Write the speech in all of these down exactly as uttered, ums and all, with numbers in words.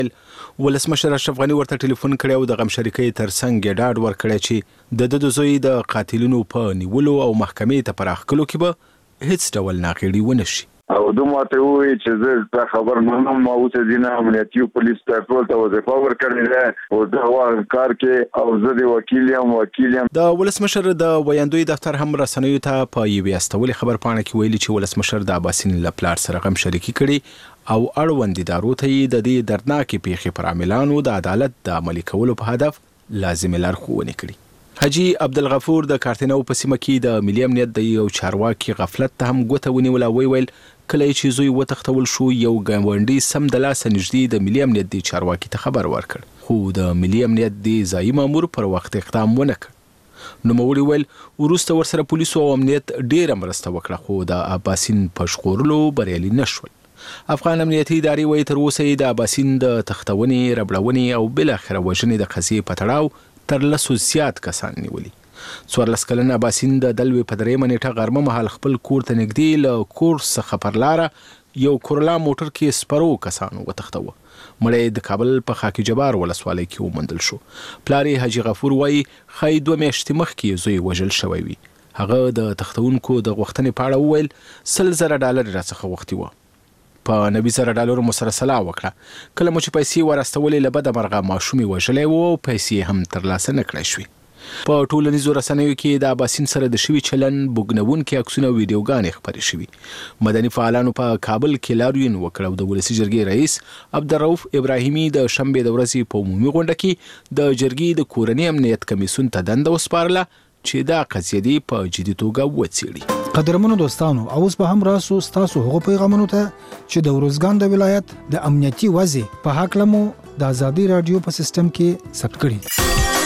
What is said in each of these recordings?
ولسمشر اشرف غني ورته ټلیفون کړی او د غم شریکۍ ترڅنګ یې ډاډ ورکړی چې د ده د زوی د قاتلینو په نیولو او محکمې ته پراخکلو کې به هیڅ ډول ناغېړي ونه شي. او دوی ماته وویل چې زه دا خبر منم او اوس ځینې امنیتي پولیس ته ټول ته وظیفه ورکړې ده او دا واغ کار کې او زه د وکیل یم وکیل یم. د ولسمشر د ویاندوی دفتر هم رسنیو ته په یوې استولې خبرپاڼه کې ویلي چې ولسمشر د عباسین له پلار سره غم شریکي کړي او اړوند ادارو ته یې د دې دردناکې پیښې پر عاملانو د عدالت د عملي کولو په هدف لازمې لارښوونې کړي. حاجی عبدالغفور د کارتنو په سیمه کې د ملي امنیت د یو چارواکي غفلت ته هم ګوته ونیوله. ویل کله چې زوی وتښتول شو یو ګاونډي سم د لاسه نږدې د ملي امنیت د چارواکي ته خبر ورکړ خو د ملي امنیت د ځایي مامور پر وخت اقدام ونه کړ. نوموړي ویل وروسته ورسره پولیسو او امنیت ډیره مرسته وکړه خو د عباسین په ژغورلو بریالي نه شول. افغان امنیتي ادارې وایي تر اوسه یې د عباسین د تښتونې ربړونې او بالاخره وژنې د قضیې په تړاو تر لسو زیات کسان نیولي. څوارلس کلن عباسین د دلوي په درېیمه نیټه غرمه مهال خپل کور ته نږدې له کور څخه پر لاره یو کورلا موټر کې سپرو کسانو وتښتوه. مړی د کابل په خاکی جبار ولسوالۍ کې وموندل شو. پلار یې حاجي غفور وایي ښایي دوه میاشتې مخکې زوی وژل شوی وي. هغه د تښتونکو د غوښتنې په اړه وویل سل زره ډالر راڅخه غوښتي وه. په نوي زره ډالرو مو سره سلا وکړه. کله مو چې پیسې ورستولې له بده مرغه ماشومې وژلی و او پیسې هم ترلاسه نه کړی شوې. په ټولنیزو رسنیو کې د عباسین سره د شوي چلن بوږنوونکي عکسونه او ویډیوګانې خپرې شوي. مدني فعالانو په کابل کې لاریون وکړ او د ولسي جرګې رئیس عبدالرؤف ابراهیمي د شنبې د ورځې په عمومي غونډه کې د جرګې د کورني امنیت کمیسیون ته دنده وسپارله چې دا قضیه دی په جدي توګه وڅېړي. قدرمنو دوستانو اوس به هم راسو ستاسو هغو پیغامونو ته چې د ورزګان د ولایت د امنیتي وضع په هکله مو د ازادي رادیو په سیستم کې ثبت کړي.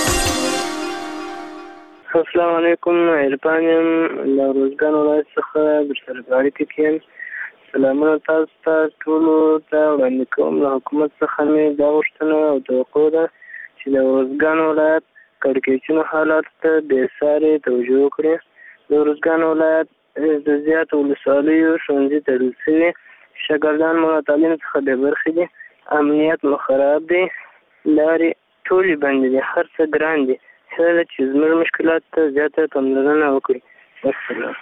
السلام علیکم. عرفان یم له ورزګان ولایت څخه بشرګاړي کې یم. سلامونه تاسو ته ټولو ته وړاندې کوم. له حکومت څخه مې دا غوښتنه او توقع ده چې د ورزګان ولایت کړکېچونو حالات ته بېسارې توجه وکړي. د ورزګان ولایت د زیاتو ولسوالیو ښوونځي تړل شوي. شاګردان مو له تعلیم څخه بې برخې دي. امنیت مو خراب دی. لارې ټولې بندې دي. هر څه ګران دي. هیله ده چې زموږ مشکلات ته زیاته پاملرنه وکړي. السلام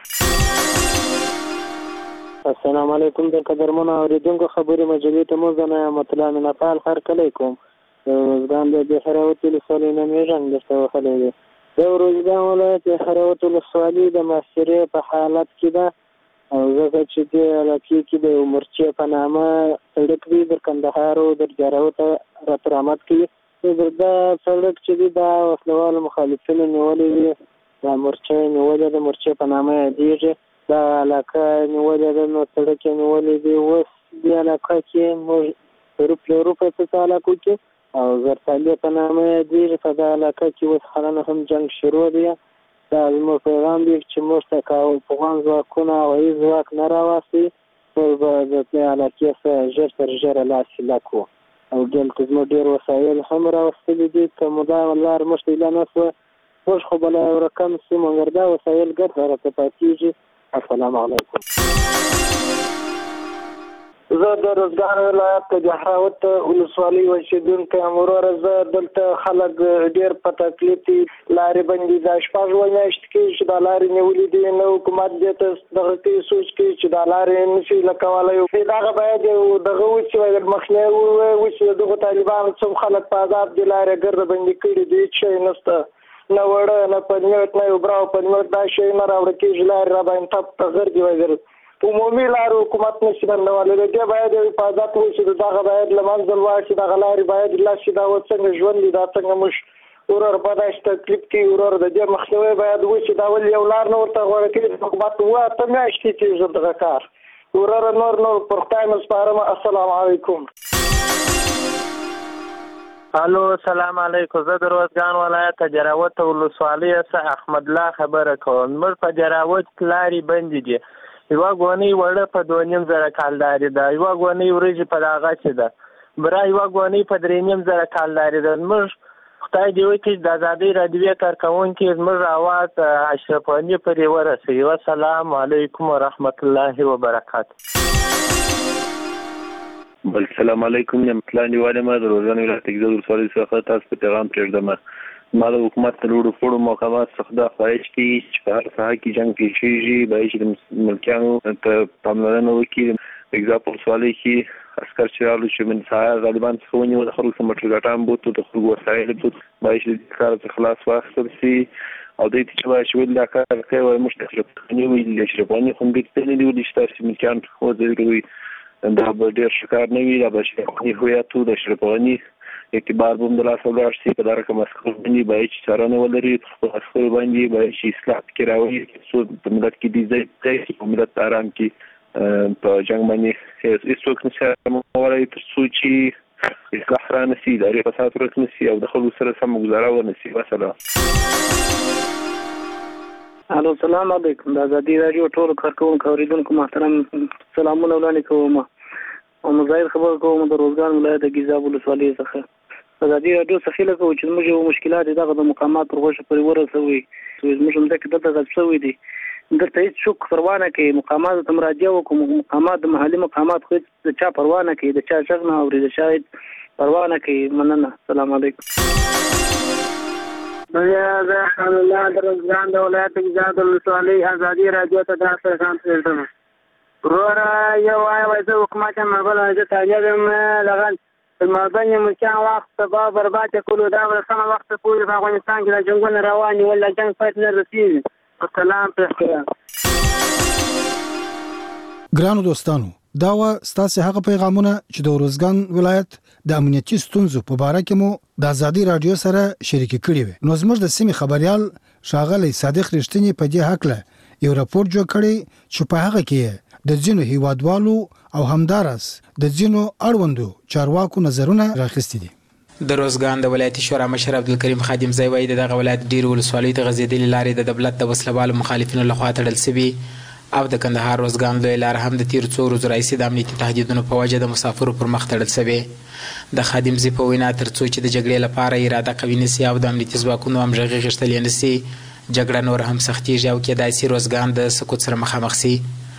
السلام علیکم. د قدرمنو اورېدونکو خبرې مجلې ته مو زه نه یم مطلع منفعل هرکلی کوم. د ورزګان د بهراوت ولسوالۍ نه مې غږ درته وهلی دی. د ورزګان ولایت بهراوت ولسوالي د محاصرې په حالت کې ده او ځکه چې دې علاقې کې د یو مرچې په نامه سړک دی در کندهار او در جاروت راته رامت کوي. دا سړک چې دی دا وسلوالو مخالفینو نیولی دی. دا مرچې نیولې ده مرچې په نامه یادېږي. دا علاقه نیولې ده نو سړک یې نیولی دی. اوس دې علاقه کې موږ روپ لرو په څه علاقو کې او زرتالې په نامه یادېږي. په دا علاقه کې اوس حالانه هم جنګ شروع دی. دا زموږ پیغام دی چې موږ ته که افغان ځواکونه هوایي ځواک نه راواسي موږ به د دې علاقې څخه ژر تر ژره لاس هیله کوو. او دلته زموږ ډېر وسایل هم راوستلي دي. که مو دا لار موږ ته هیله نه شوه موږ خو به لا یو رقم شو مګر دا وسایل ګرد راته پاتېږي. السلام علیکم. زه د روزګان ولایت د بهراوت ولسوالۍ اوسېدونکی یم. وروره زه دلته خلک ډېر په تکلیف دي. لارې بندې دا شپږ اووه میاشتې کېږي چې دا لارې نیولې دي. نه حکومت دې ته دغه کوي سوچ کوي چې دا لارې نشي له کولی. دغه باید یو دغه وشي مخنیوی وشي. دغو طالبانو څوم خلک په عذاب دي لارې ګرده بندې کړي دي. هېڅ شی نشته نه وړه نه پنیوټ نه یو براو پنیوټ دا شی نه راوړه کېږي. لارې را باندې تپ ته غرګې وغیره عمومي لارو حکومت نشي بندولی. د دې باید یو حفاظت وشي. دغه باید له منځه لاړ شي. دغه لارې باید لاس شي. دا اوس څنګه ژوند دی دا څنګه موږ ورور په داسې تکلیف کې ورور د دې مخنیوی باید وشي. دا ولې یو لار نه ورته غوره کوي. حکومت اووه اته میاشتې کېږي دغه کار. ورور نور نور پر خدای مو سپارم. السلام علیکم. الو سلام علیکم. زه د روزګان ولایت جراوت ولسوالۍ څخه احمد الله خبره کوم. موږ په جراوت لارې بندې دي. یوه ګونۍ وړه په دوه نیم زره کالدارې ده. یوه ګونۍ وریجې په دغه چې ده. برا یوه ګونۍ په درې نیم زره کالدارې ده. موږ خدای دې وکړي د ازادۍ راډیوې کارکوونکي زموږ اواز اشرف غني پرې ورسوي. والسلام علیکم ورحمت الله وبرکاته. السلام علیکم. یم پلان دیواله ما د روزګان ولایت کې د ولسوالۍ څخه تاسو ته پیغام پرېږدم. ما د حکومت ته لوړو پوړو مقامات څخه دا خواهش کوي چې په هر ساحه کې جنګ پیښیږي باید چې د ملکیانو ته پاملرنه وکړي. اګزامپل ولسوالۍ کې عسکر چې راغلو چې من ساحه غالبان څخه ونیول د خلکو څخه موټر ګاټان بوت د خلکو وسایل بوت باید چې د کار څخه خلاص واخیستل شي او دوی ته چې باید چې ولې دا کار کوي وایي موږ اشرفغاني ویلي اشرفغاني خو موږ ته نه دي ویلي چې تاسې ملکیان وځړوي دا به ډېر ښه کار نه وي. دا به اشرفغاني هویت و د اشرفغاني اعتبار به هم د لاسه ولاړ شي. په دا رقم عسکر باندې باید چې څارنه ولري په خپلو عسکرو باندې باید چې اصلاح پکې راولي څو په ملت کې دې ځای ځای په ملت ته ارام کې په جنګ باندې هېڅوک نشي ارامولی تر څو چې اصلاح را نه شي اداري فساد ورک نه شي او د خلکو سره سمه ګزاره ونه شي. وسلام. الو السلام علیکم. د ازادي راډیو ټول کارکونکو اوریدونکو محترم سلامونه وړاندې کوم او مزاید خبر کوم د روزګان ولایت د ګیزاب ولسوالۍ څخه. ازادي راډیو څخه لکه چې موږ یو مشکلات دغه د مقامات پر غوښه پرې ورسوي موږ هم ځکه دلته غږ شوي دي دلته هیڅ څوک پروا نه کوي. مقامات ته مراجعه وکړو مقامات د محلي مقامات خو د چا پروا نه کوي د چا غږ نه اوري د چا پروا نه کوي. مننه. السلام علیکم. زه خان الله د روزګان د ولایت ګیزاب ولسوالۍ ازادي راډیو ته دا پیغام پرېږدم. وروره یو وایه وایي زه حکومت یم بله زه طالب یم دغه مابین ملکیان وخت تباه برباد کړو دا به سمه وخت پورې په افغانستان کې د جنګونه روان دي ولې جنګ پای ته نه رسېږي. السلام علیکم. ګرانو دوستانو دا و ستاسو هغه پیغامونه چې د روزګان ولایت د امنیتي ستونزو په اړه کې مو د ازادي رادیو سره شریک کړي وي. نو زموږ د سیمې خبريال شاغلی صادق رښتینی په دې حق له یو راپور جوړ کړي چې په هغه کې د ځینو هیوادوالو او همدارس د ځینو اړوندو چارواکو نظرونه راخستي دي. د روزګان د ولایتي شورا مشر عبدالکریم خادم زوی وایي دغه ولایت ډیر ولسوالیو ته غځېدلې لارې د دولت د وسلوالو مخالفینو لخوا تړل شوي او د کندهار روزګان لویه لار هم د تیرو څو ورځو راهیسې د امنیتي تهدیدونو په وجه د مسافرو پر مخ تړل شوې. د خادم زی په وینا تر څو چې د جګړې لپاره اراده قوي نه سي او د امنیتي ځواکونو همغږي غښتلې نه سي جګړه نور هم سختېږي او کېدای سي روزګان د سقوط سره مخامخ سي.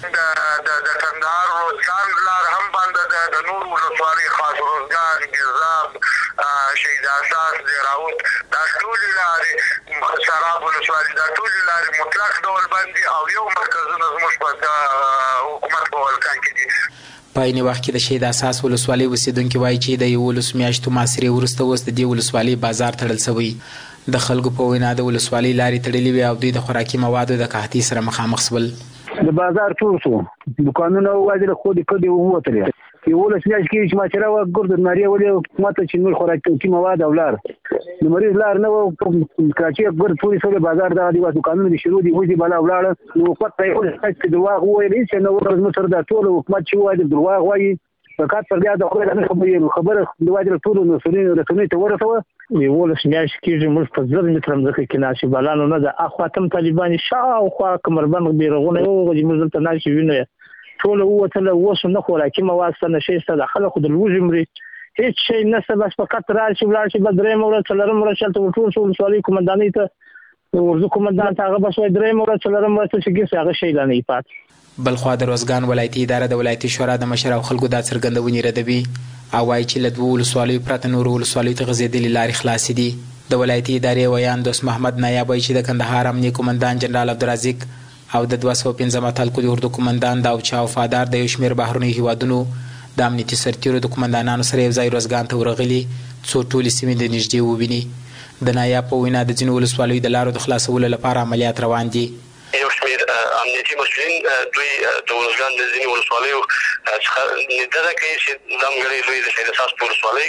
د کندهار روزګان لار هم باندې د نور ولسوالۍ خاص روزګان ګیزاب شهید اساس دیراوت دا ټولې لارې سراب ولسوالۍ دا ټولې لارې مطلق ډول باندې او یو مرکزونه زموږ په حکومت په ولکان کې دي. په عین وخت کې د شهید اساس ولسوالۍ اوسیدونکي وایي چې د یولس میاشتو محاصرې وروسته اوس د دې ولسوالۍ بازار تړل شوی. د خلکو په وینا د ولسوالۍ لارې تړلې وي او دوی د خوراکي موادو د قحطۍ سره مخامخ شول. د بازار ټول شو دکانونه وایي خو د کډي ووتل یولس میاشتې کې چې ما چې راو ګرد ناری ولې حکومت چې نور خوراکي مواد او لار د مریض لار نه و کراچي ګرد ټول شو بازار د دیواسو قانون دي شروع دي وځي بلا ولاړ نو وخت ته یو څه د واغ وایي چې نو ورځ مصر د ټول حکومت چې وایي د واغ وایي فقط پر بیا د خبره خبره د واجب ټول مسؤلین رسنۍ ته ورسوه یولس میاشتې کې موږ په ځل متر مزه کې ناشي بلانو نه د اخواتم طالبان شاو خو کمربند بیرغونه یو غوږی موږ ته ناشي ویني ټول وته وسو نه خوراکي مواد څنګه شي ستاسو خلکو د لوجمري هیڅ شي نه څه بس فقط راشي ولاړ شي بدرې مور څلرم ورشل ته ټول ټول سوالي کومنداني ته ورزو کومندان هغه بس وای درې مور څلرم ورته چې هغه شي نه پات. بلخوا د روزګان ولایتي اداره د ولایتي شورا د مشر او خلکو د څرګندونې ردوي او وايي چې له دوه ولسوالیو پرته نور ولسوالیو ته غځېدلې لارې خلاصې دي. د ولایتي ادارې ویان دوست محمد نایاب وایي چې د کندهار امنیه کومندان جنرال عبدالرزاق او د دوه سوه پنځم اتلکو د اردو کومندان د اوچا وفادار د یو شمېر بهرنیو هیوادونو د امنیتي سرتیرو د کومندانانو سره یو ځای روزګان ته ورغلي څو ټولې سیمې د نږدې وویني. د نایاب په وینا د ځینو ولسوالیو د لارو د خلاصولو لپاره عملیات روان دي. یو شمېر امنیتي مسؤلین دوی د روزګان د ځینو ولسوالیو څخه ندره کوي چې ځانګړي لوی د شهید اساس په ولسوالۍ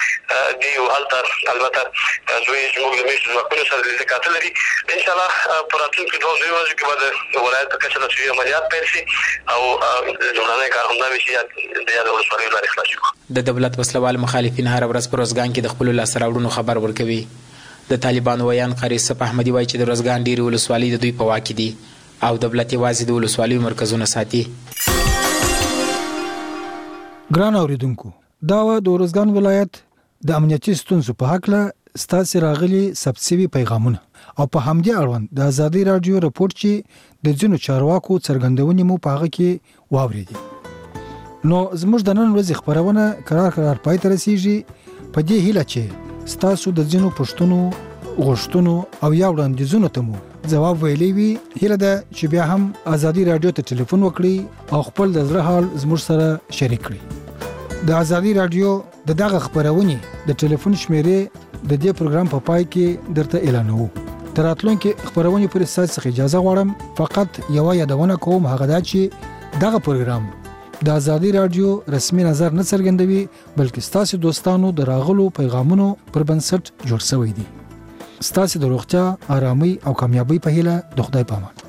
کې دي او هلته البته دوی زموږ د میشتو ځواکونو سره لیدنې کتل لري. انشاءالله په راتلونکو دوه درې ورځو کې به د ولایت په کچه نسوي عملیات پیل شي او لومړنی کار همدا وي چې د یادو ولسوالیو لارې خلاصې کړو. د دولت وسلوال مخالفین هره ورځ په روزګان کې د خپلو لاسته راوړنو خبر ورکوي. د طالبانو ویان قاری صف احمدي وایي چې د روزګان ډېرې ولسوالۍ د دوی په واک کې دي او دولت یوازې د ولسوالیو مرکزونه ساتي. ګران اوریدونکو دا و د روزګان ولایت د امنیتي ستونزو په حق له ستاسو راغلي سبسیوي پیغامونه او په همدې اړوند د ازادي رادیو راپور چې د ځینو چارواکو څرګندونې مو په هغه کې واوریدي. نو زموږ د نن ورځې خبرونه قرار قرار پای ته رسیږي په دې هیله چې ستاسو د ځینو پوښتنو غوښتنو او یا وړاندیزونو ته مو جواب ویلی وي. هیله ده چې بیا هم ازادي رادیو ته ټلیفون وکړي او خپل د زړه حال زموږ سره شریک کړي. د ازادي رادیو د دغه خبرونې د ټلیفون شمیرې د دې پروګرام په پای کې درته اعلانوو. تر راتلونکي خبرونې پورې ستاسو څخه اجازه غواړم. فقط یو یادونه کوم، هغه دا چې دغه پروګرام د ازادي رادیو رسمي نظر نه څرګندوي، بلکې ستاسو دوستانو د راغلو پیغامونو پر بنسټ جوړ شوی دی. ستاسو د روغتیا، آرامۍ او کامیابی په هیله د خدای په امان.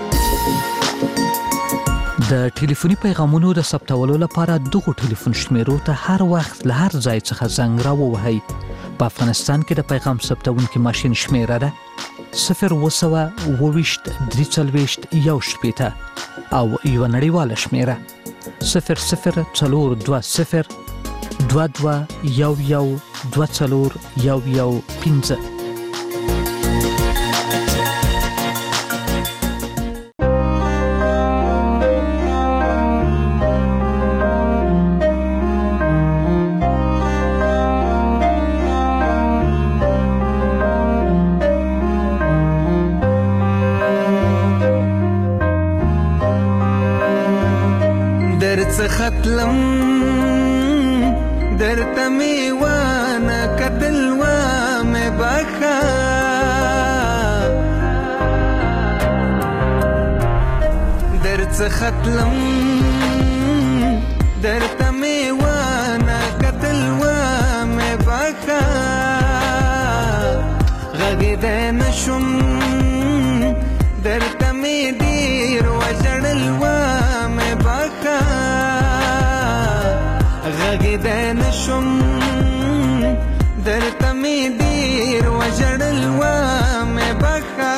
د ټلیفوني پیغامونو د ثبتولو لپاره دغه ټلیفون شمیرو ته هر وخت له هر ځای څخه زنګ راووهئ. په افغانستان کې د پیغام ثبتونکي ماشین شمیره ده صفر اووه سوه اووه ویشت درې څلوېښت یو شپېته او یوه نړیواله شمیره صفر صفر څلور دوه صفر دوه دوه یو یو دوه څلور یو یو پنځه. ختلم درته می وانه کتل و مې بخا درته ختلم درته می وانه کتل و مې بخا غږېدی نشم درته می ډېر وژړل و مې بخا غږېدی نشم درته مې ډېر وژړل و مې بخا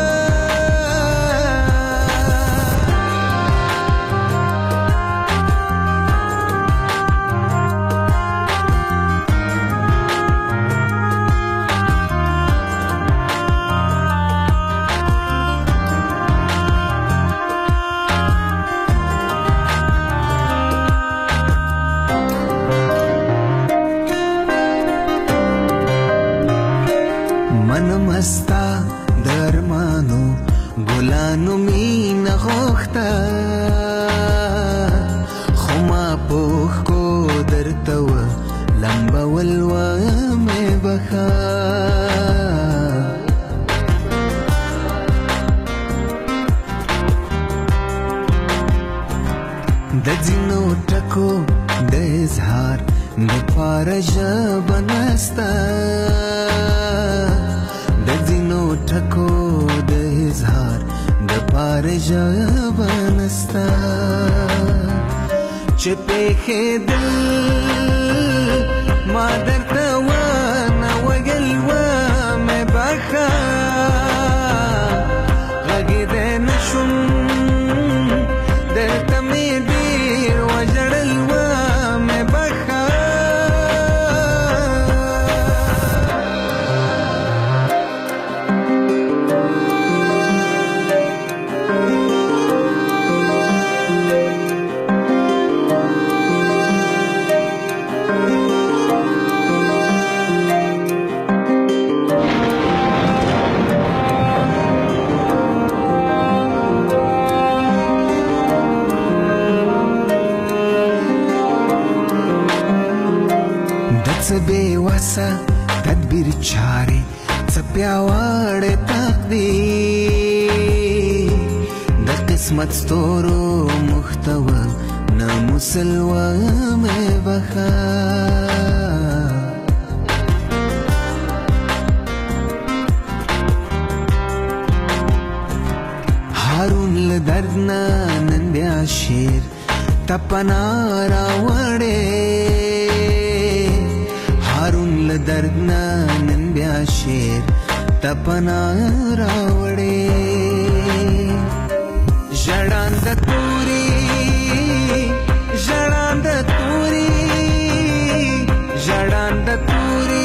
مستا درمانو ګلانو مینه غوښته خو ما پوښ کو درته و لمبول و مې بخا د ځینو ټکو د اظهار دپاره ژبه نسته ټکو د اظهار د پاره ژبه نسته چې پېښېدل ما درته ونه ویل و مې بخا غږېدی نشم درته مې ډېر وژړل و مې بخا څه بې وسه تدبیر چارې څه پیاوړی تقدیر د قسمت ستورو محتوه ناموسل و مې بخا هارون له درد نه نن بیا شعر ته پناه راوړې هارون له درد نه نن بیا شعر ته پناه راوړې ژړانده توري ژړانده توري ژړانده توري